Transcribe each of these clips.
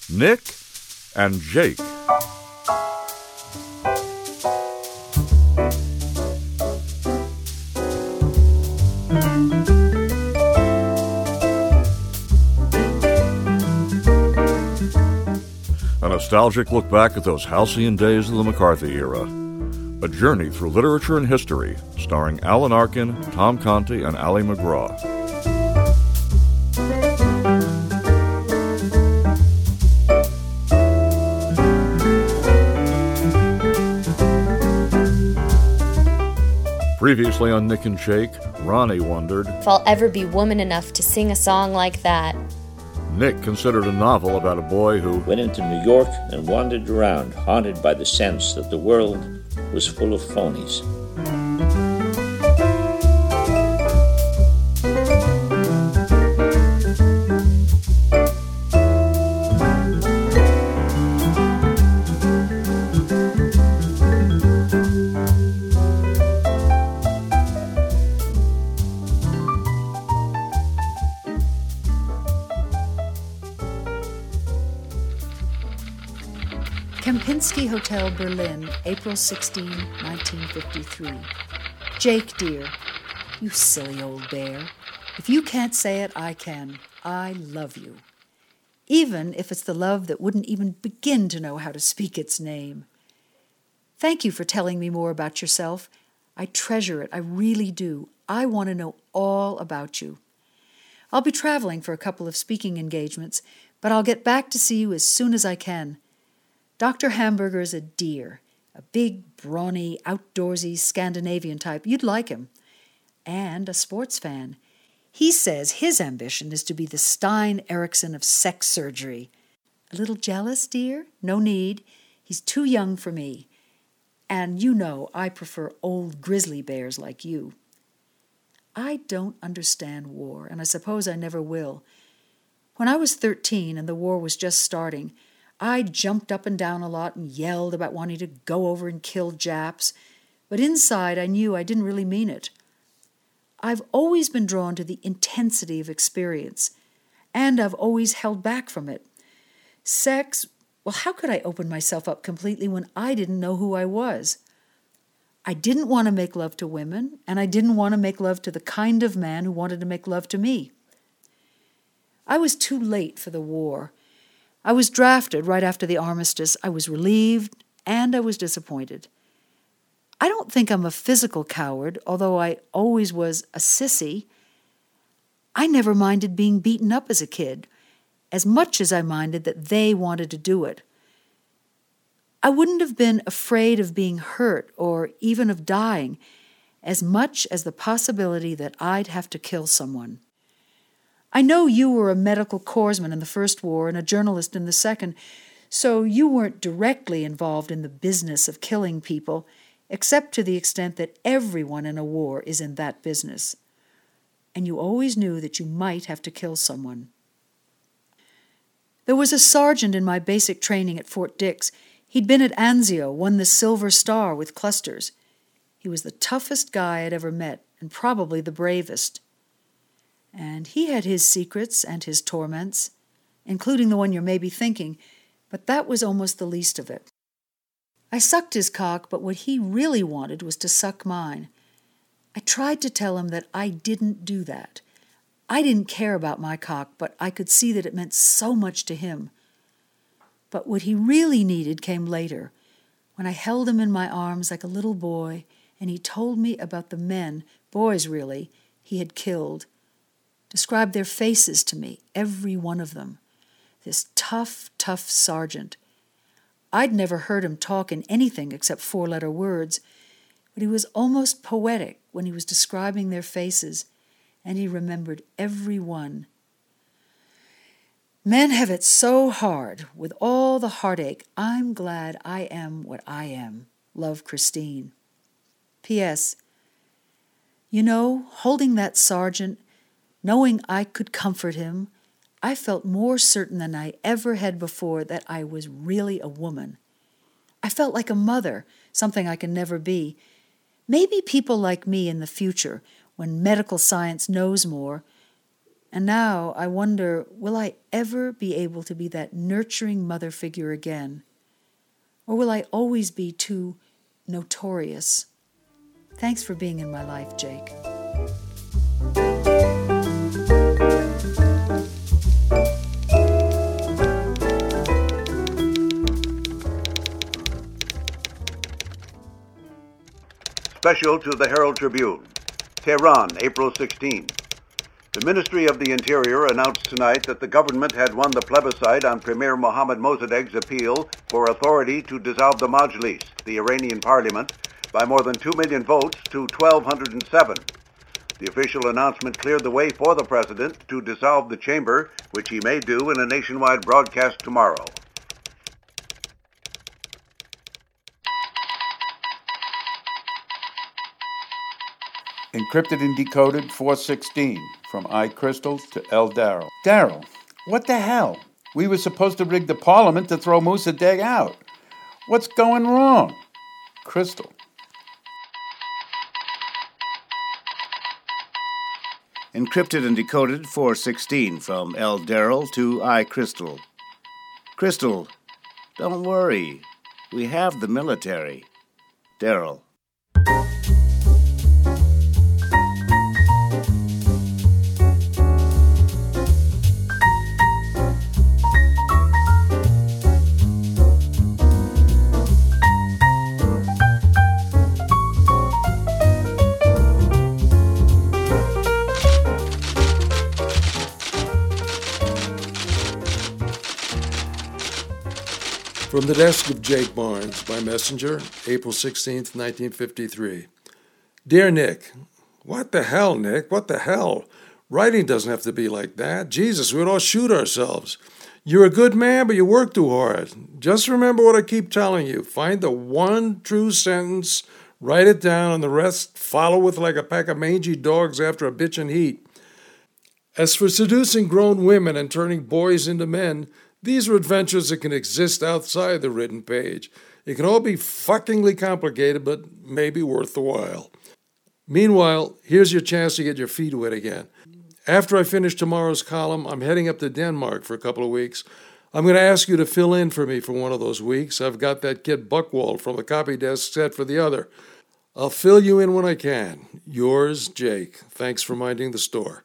Nick and Jake. A nostalgic look back at those halcyon days of the McCarthy era. A journey through literature and history, starring Alan Arkin, Tom Conti, and Ali MacGraw. Previously on Nick and Jake, Ronnie wondered if I'll ever be woman enough to sing a song like that. Nick considered a novel about a boy who went into New York and wandered around, haunted by the sense that the world was full of phonies. Kempinski Hotel, Berlin, April 16, 1953. Jake, dear, you silly old bear. If you can't say it, I can. I love you. Even if it's the love that wouldn't even begin to know how to speak its name. Thank you for telling me more about yourself. I treasure it. I really do. I want to know all about you. I'll be traveling for a couple of speaking engagements, but I'll get back to see you as soon as I can. Dr. Hamburger's a dear, a big, brawny, outdoorsy Scandinavian type. You'd like him. And a sports fan. He says his ambition is to be the Stein Erikson of sex surgery. A little jealous, dear? No need. He's too young for me. And you know I prefer old grizzly bears like you. I don't understand war, and I suppose I never will. When I was 13 and the war was just starting, I jumped up and down a lot and yelled about wanting to go over and kill Japs, but inside I knew I didn't really mean it. I've always been drawn to the intensity of experience, and I've always held back from it. Sex, well, how could I open myself up completely when I didn't know who I was? I didn't want to make love to women, and I didn't want to make love to the kind of man who wanted to make love to me. I was too late for the war. I was drafted right after the armistice. I was relieved, and I was disappointed. I don't think I'm a physical coward, although I always was a sissy. I never minded being beaten up as a kid, as much as I minded that they wanted to do it. I wouldn't have been afraid of being hurt or even of dying, as much as the possibility that I'd have to kill someone. I know you were a medical corpsman in the First War and a journalist in the Second, so you weren't directly involved in the business of killing people, except to the extent that everyone in a war is in that business. And you always knew that you might have to kill someone. There was a sergeant in my basic training at Fort Dix. He'd been at Anzio, won the Silver Star with clusters. He was the toughest guy I'd ever met, and probably the bravest. And he had his secrets and his torments, including the one you're maybe thinking, but that was almost the least of it. I sucked his cock, but what he really wanted was to suck mine. I tried to tell him that I didn't do that. I didn't care about my cock, but I could see that it meant so much to him. But what he really needed came later, when I held him in my arms like a little boy, and he told me about the men, boys really, he had killed. Described their faces to me, every one of them. This tough, tough sergeant. I'd never heard him talk in anything except four-letter words, but he was almost poetic when he was describing their faces, and he remembered every one. Men have it so hard, with all the heartache. I'm glad I am what I am. Love, Christine. P.S. You know, holding that sergeant, knowing I could comfort him, I felt more certain than I ever had before that I was really a woman. I felt like a mother, something I can never be. Maybe people like me in the future, when medical science knows more, And now I wonder, will I ever be able to be that nurturing mother figure again? Or will I always be too notorious? Thanks for being in my life, Jake. Special to the Herald Tribune. Tehran, April 16. The Ministry of the Interior announced tonight that the government had won the plebiscite on Premier Mohammad Mossadegh's appeal for authority to dissolve the Majlis, the Iranian parliament, by more than 2 million votes to 1,207. The official announcement cleared the way for the president to dissolve the chamber, which he may do in a nationwide broadcast tomorrow. Encrypted and Decoded 416 from iCrystal to L. Darrell. Darrell, what the hell? We were supposed to rig the parliament to throw Mossadegh out. What's going wrong? Crystal. Encrypted and Decoded 416 from L. Darrell to iCrystal. Crystal, don't worry. We have the military. Darrell. From the desk of Jake Barnes, by messenger, April 16th, 1953. Dear Nick, what the hell, Nick? What the hell? Writing doesn't have to be like that. Jesus, we'd all shoot ourselves. You're a good man, but you work too hard. Just remember what I keep telling you. Find the one true sentence, write it down, and the rest follow with like a pack of mangy dogs after a bitchin' heat. As for seducing grown women and turning boys into men, these are adventures that can exist outside the written page. It can all be fuckingly complicated, but maybe worth the while. Meanwhile, here's your chance to get your feet wet again. After I finish tomorrow's column, I'm heading up to Denmark for a couple of weeks. I'm going to ask you to fill in for me for one of those weeks. I've got that kid Buckwald from the copy desk set for the other. I'll fill you in when I can. Yours, Jake. Thanks for minding the store.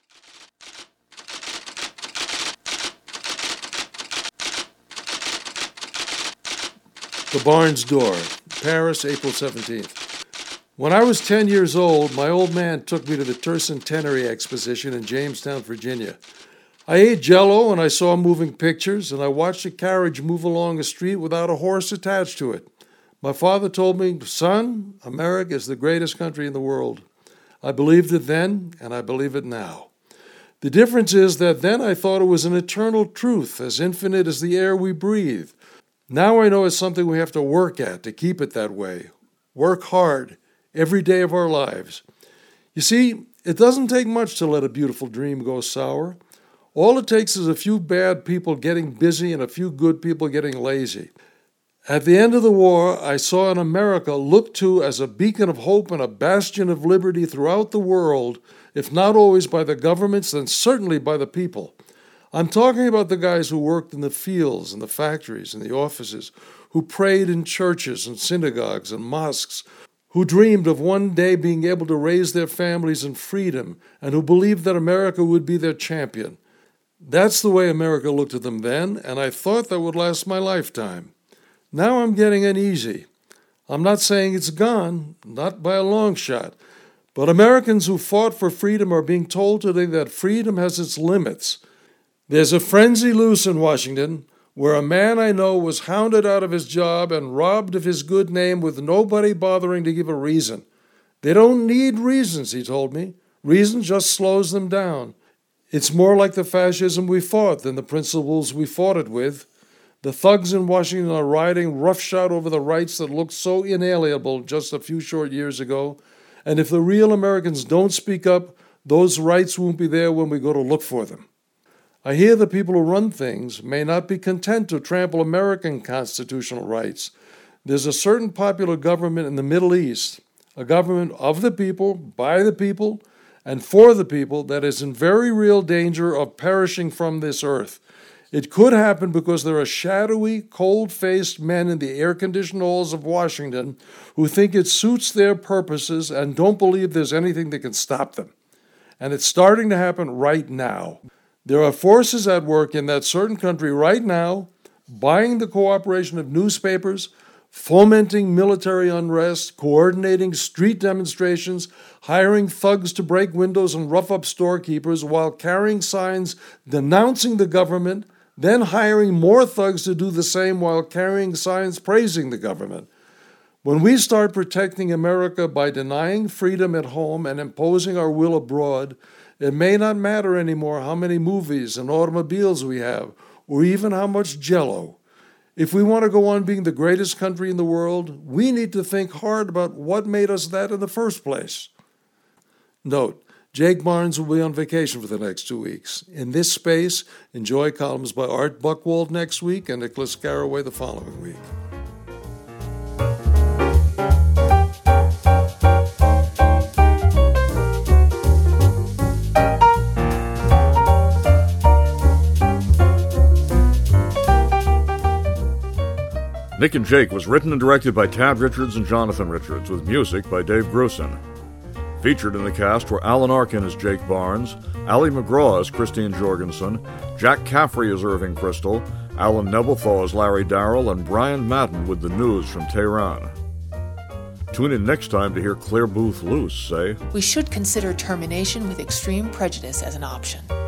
The Barnes Door, Paris, April 17th. When I was 10 years old, my old man took me to the Tercentenary Exposition in Jamestown, Virginia. I ate Jell-O and I saw moving pictures, and I watched a carriage move along a street without a horse attached to it. My father told me, son, America is the greatest country in the world. I believed it then, and I believe it now. The difference is that then I thought it was an eternal truth, as infinite as the air we breathe. Now I know it's something we have to work at to keep it that way. Work hard, every day of our lives. You see, it doesn't take much to let a beautiful dream go sour. All it takes is a few bad people getting busy and a few good people getting lazy. At the end of the war, I saw an America looked to as a beacon of hope and a bastion of liberty throughout the world, if not always by the governments, then certainly by the people. I'm talking about the guys who worked in the fields and the factories and the offices, who prayed in churches and synagogues and mosques, who dreamed of one day being able to raise their families in freedom, and who believed that America would be their champion. That's the way America looked at them then, and I thought that would last my lifetime. Now I'm getting uneasy. I'm not saying it's gone, not by a long shot, but Americans who fought for freedom are being told today that freedom has its limits. There's a frenzy loose in Washington where a man I know was hounded out of his job and robbed of his good name with nobody bothering to give a reason. They don't need reasons, he told me. Reason just slows them down. It's more like the fascism we fought than the principles we fought it with. The thugs in Washington are riding roughshod over the rights that looked so inalienable just a few short years ago. And if the real Americans don't speak up, those rights won't be there when we go to look for them. I hear the people who run things may not be content to trample American constitutional rights. There's a certain popular government in the Middle East, a government of the people, by the people, and for the people that is in very real danger of perishing from this earth. It could happen because there are shadowy, cold-faced men in the air-conditioned halls of Washington who think it suits their purposes and don't believe there's anything that can stop them. And it's starting to happen right now. There are forces at work in that certain country right now, buying the cooperation of newspapers, fomenting military unrest, coordinating street demonstrations, hiring thugs to break windows and rough up storekeepers while carrying signs denouncing the government, then hiring more thugs to do the same while carrying signs praising the government. When we start protecting America by denying freedom at home and imposing our will abroad, it may not matter anymore how many movies and automobiles we have, or even how much Jell-O. If we want to go on being the greatest country in the world, we need to think hard about what made us that in the first place. Note, Jake Barnes will be on vacation for the next 2 weeks. In this space, enjoy columns by Art Buchwald next week and Nicholas Garraway the following week. Nick and Jake was written and directed by Tad Richards and Jonathan Richards, with music by Dave Grusin. Featured in the cast were Alan Arkin as Jake Barnes, Ali McGraw as Christine Jorgensen, Jack Caffrey as Irving Kristol, Alan Nebelthal as Larry Darrell, and Brian Madden with the news from Tehran. Tune in next time to hear Claire Booth Luce say, "We should consider termination with extreme prejudice as an option."